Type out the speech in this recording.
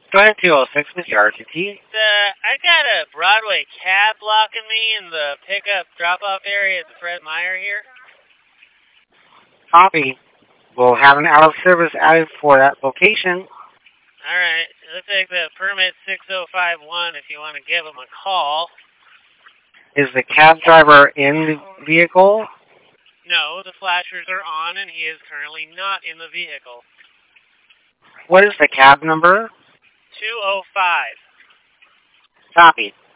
Go ahead, 206, Mr. RTT. I got a Broadway cab blocking me in the pickup drop-off area at the Fred Meyer here. Copy. We'll have an out-of-service added for that location. All right. Looks like the permit 6051 if you want to give him a call. Is the cab driver in the vehicle? No, the flashers are on and he is currently not in the vehicle. What is the cab number? 205. Copy.